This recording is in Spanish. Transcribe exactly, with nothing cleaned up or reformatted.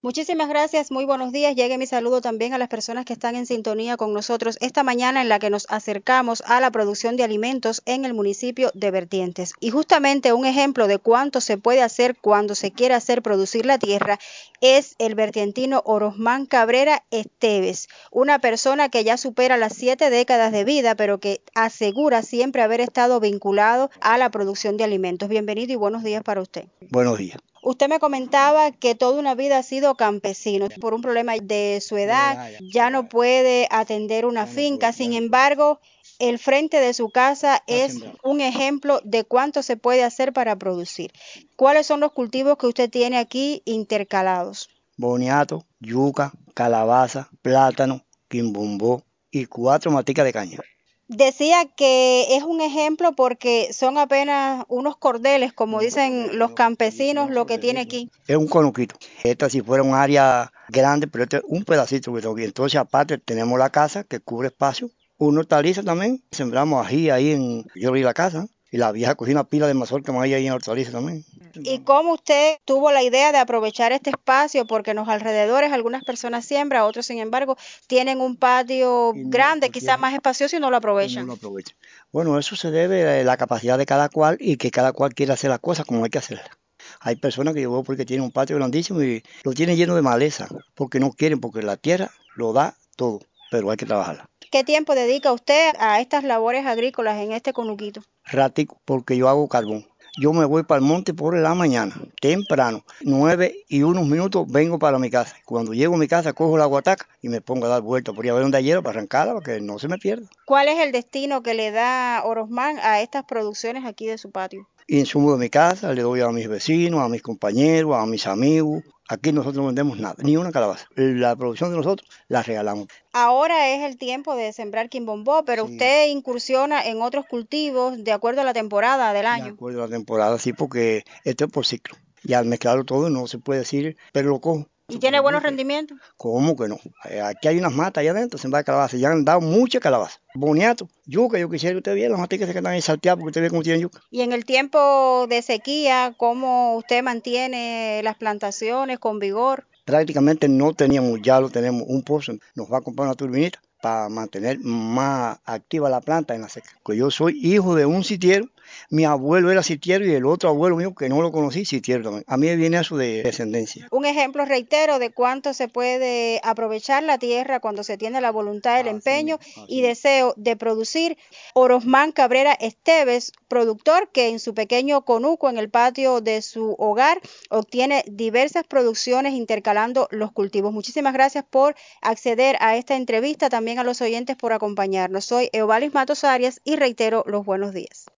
Muchísimas gracias, muy buenos días. Llegue mi saludo también a las personas que están en sintonía con nosotros esta mañana en la que nos acercamos a la producción de alimentos en el municipio de Vertientes. Y justamente un ejemplo de cuánto se puede hacer cuando se quiere hacer producir la tierra es el vertientino Orosmán Cabrera Esteves, una persona que ya supera las siete décadas de vida, pero que asegura siempre haber estado vinculado a la producción de alimentos. Bienvenido y buenos días para usted. Buenos días. Usted me comentaba que toda una vida ha sido campesino. Por un problema de su edad, ya no puede atender una finca. Sin embargo, el frente de su casa es un ejemplo de cuánto se puede hacer para producir. ¿Cuáles son los cultivos que usted tiene aquí intercalados? Boniato, yuca, calabaza, plátano, quimbombó y cuatro maticas de caña. Decía que es un ejemplo porque son apenas unos cordeles, como dicen los campesinos, lo que tiene aquí. Es un conuquito. Esta si fuera un área grande, pero este es un pedacito que tengo. Entonces aparte tenemos la casa que cubre espacio. Una hortaliza también. Sembramos ají ahí en yo vi la casa. Y la vieja cocina pila de mazorca que hay ahí en hortaliza también. ¿Y cómo usted tuvo la idea de aprovechar este espacio? Porque en los alrededores algunas personas siembran, otros sin embargo tienen un patio Y no, grande, porque quizás más espacioso y no lo no aprovechan. lo aprovechan. Bueno, eso se debe a la capacidad de cada cual y que cada cual quiera hacer las cosas como hay que hacerlas. Hay personas que yo veo porque tienen un patio grandísimo y lo tienen lleno de maleza, porque no quieren, porque la tierra lo da todo, pero hay que trabajarla. ¿Qué tiempo dedica usted a estas labores agrícolas en este conuquito? Ratico, porque yo hago carbón. Yo me voy para el monte por la mañana, temprano, nueve y unos minutos vengo para mi casa. Cuando llego a mi casa cojo la guataca y me pongo a dar vueltas por ahí a ver dónde hay hielo para arrancarla, para que no se me pierda. ¿Cuál es el destino que le da Orosmán a estas producciones aquí de su patio? Insumo de mi casa, le doy a mis vecinos, a mis compañeros, a mis amigos. Aquí nosotros no vendemos nada, ni una calabaza. La producción de nosotros la regalamos. Ahora es el tiempo de sembrar quimbombó, pero Sí, usted incursiona en otros cultivos de acuerdo a la temporada del de año. acuerdo a la temporada, sí, porque esto es por ciclo. Y al mezclarlo todo no se puede decir, pero lo cojo. ¿Y tiene buenos rendimientos? ¿Cómo que no? Eh, Aquí hay unas matas allá adentro, sembradas de calabaza. Ya han dado mucha calabaza. Boniato, yuca, yo quisiera que usted viera las maticas que están ahí salteadas porque usted ve cómo tienen yuca. Y en el tiempo de sequía, ¿cómo usted mantiene las plantaciones con vigor? Prácticamente no teníamos, ya lo tenemos, un pozo. Nos va a comprar una turbinita para mantener más activa la planta en la seca. Pues yo soy hijo de un sitiero, mi abuelo era sitiero y el otro abuelo mío que no lo conocí, sitiero también. A mí me viene eso de descendencia. Un ejemplo, reitero, de cuánto se puede aprovechar la tierra cuando se tiene la voluntad, el Así empeño mismo, y así mismo. deseo de producir. Orosmán Cabrera Esteves, productor que en su pequeño conuco en el patio de su hogar obtiene diversas producciones intercalando los cultivos. Muchísimas gracias por acceder a esta entrevista, también a los oyentes por acompañarnos. Soy Eovalis Matos Arias y reitero los buenos días.